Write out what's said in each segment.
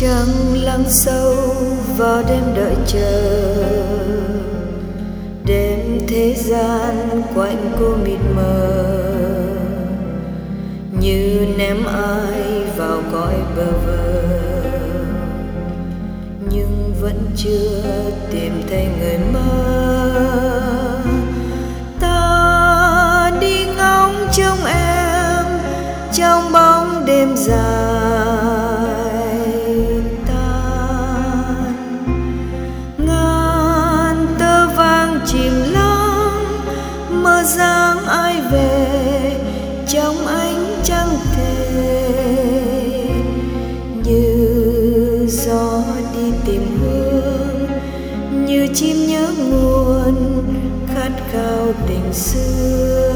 trăng lắng sâu vào đêm đợi chờ, đêm thế gian quanh cô mịt mờ, như ném ai vào cõi bơ vơ, nhưng vẫn chưa tìm thấy người mơ. Ta đi ngóng trông em trong bóng đêm dài tan, ngàn tơ vàng chìm lắng mơ dáng ai về trong ánh trăng thề, như gió đi tìm hương, như chim nhớ nguồn khát khao tình xưa.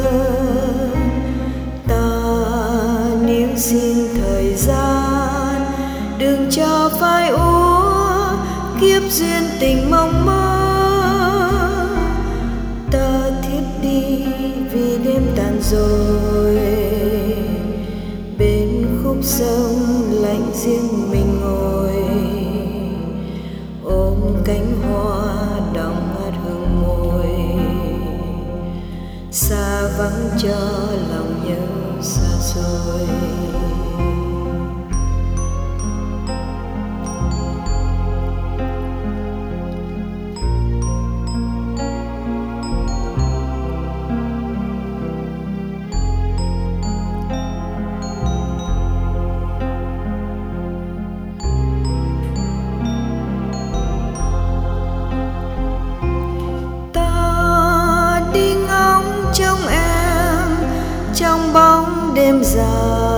Ta níu xin thời gian, đừng cho phai úa kiếp duyên tình mong mơ. Ta thiếp đi vì đêm tàn rồi, bên khúc sông lạnh riêng mình ngồi, ôm cánh hoa đọng ngát hương môi, xa vắng cho lòng nhớ xa xôi. Trong bóng đêm dài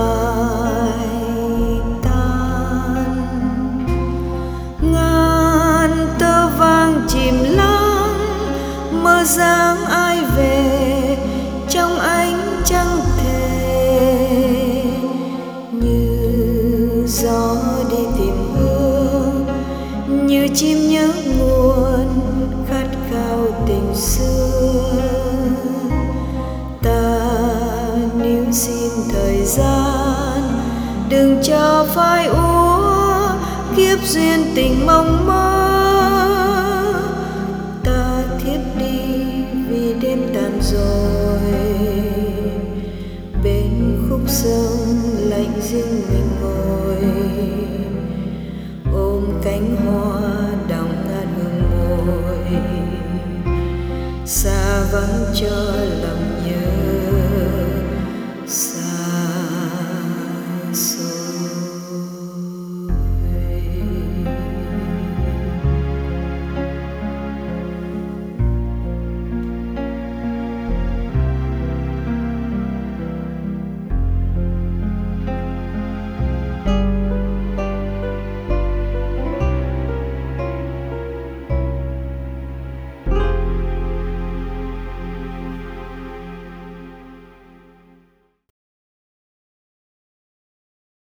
tan, ngàn tơ vàng chìm lắng mơ dáng ai về trong ánh trăng thề, như gió đi tìm hương, như chim nhớ nguồn khát khao tình xưa. Níu xin thời gian, đừng cho phai úa kiếp duyên tình mong mơ. Ta thiếp đi vì đêm tàn rồi, bên khúc sông lạnh riêng mình ngồi, ôm cánh hoa đọng ngát hương môi, xa vắng cho